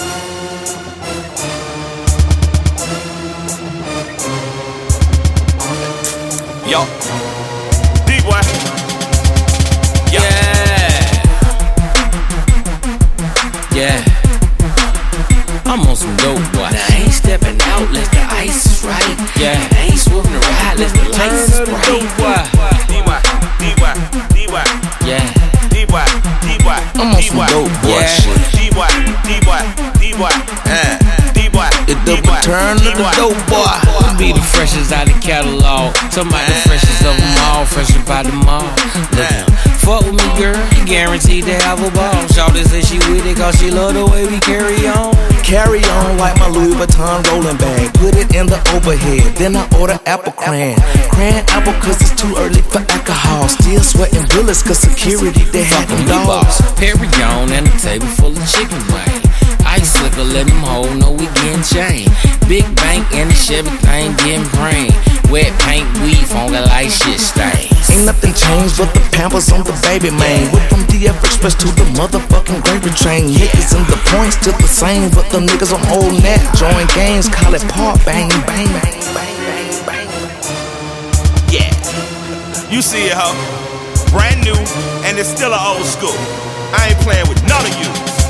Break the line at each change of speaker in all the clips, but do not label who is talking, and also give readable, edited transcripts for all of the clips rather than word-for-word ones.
Yo, D-Boy.
Yeah, I'm on some dope, boy.
Now I ain't stepping out unless the ice is right.
Yeah,
I ain't swerving the ride unless the lights is bright.
D-Boy.
Yeah,
D-Boy.
I'm on some dope, boy.
D-Boy.
It's the return of the dope boy. I be the freshest out the catalog. Somebody the freshest of them all, fresh about them all. Fuck with me, girl, you guaranteed to have a ball. Shawty say she with it cause she love the way we carry on.
Carry on like my Louis Vuitton rolling bag. Put it in the overhead, then I order apple cran. Cran apple cause it's too early for alcohol. Still sweating bullets cause security, they had them dogs.
Perry on and a table full of chicken wing. Ice liquor, let them hold, know we getting chain. Big bank and the Chevy thing getting brain. Wet paint, weed, funky like shit stains.
Ain't nothing changed but the Pampers on the baby, man. Went from DF Express to the motherfucking gravy train. Niggas and the points still the same, but them niggas on old net. Join games, call it park, bang, bang, bang, bang, bang, bang.
Yeah, you see it, ho. Brand new, and it's still an old school. I ain't playing with none of you.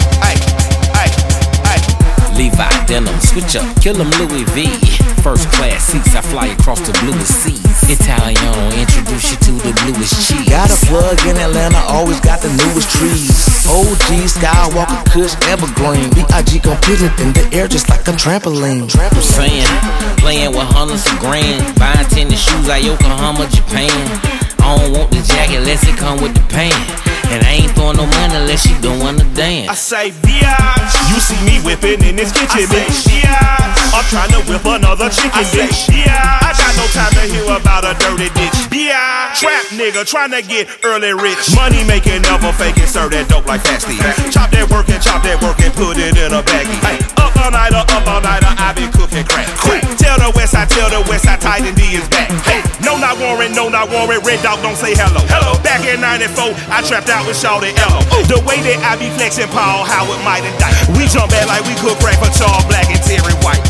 Levi denim, switch up, kill them Louis V. First class seats, I fly across the bluest seas. Italiano, introduce you to the bluest cheese.
Got a plug in Atlanta, always got the newest trees. OG, Skywalker, Kush, Evergreen. B.I.G. gon' put it in the air just like a trampoline.
I'm saying, playing with hundreds of grand. Buying tennis shoes out Yokohama, Japan. I don't want the jacket unless it come with the pants. And I ain't throwing no money unless she don't wanna dance.
I say, biatch. You see me whipping in this kitchen, bitch. Biatch. I'm trying to whip another chicken, bitch. Biatch. I got no time to hear about a dirty ditch. Biatch. Trap nigga trying to get early rich. Money making, never faking, serve that dope like Fasty. Chop that work and put it in a baggie. Hey, up all nighter, I been cooking crack. Tell the West Side, Titan D is back. Hey, no not Warren, Red Dog don't say hello. Back in 94, I trapped out with Shawty Ello. The way that I be flexing Paul Howard might indict. We jump back like we cook crack for Charles Black and Terry White.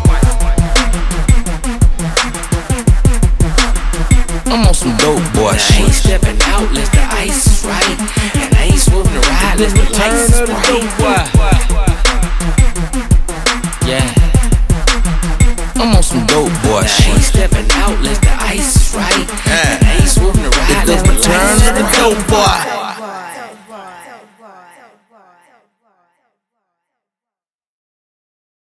I'm on some dope boy shit.
I ain't stepping out unless the ice is right. And I ain't swerving the ride unless the lights is bright.
Yeah,
I'm on some dope boy shit.
I ain't stepping out unless the ice is right. And I ain't swerving the ride unless the lights is bright.
Return of the dope boy.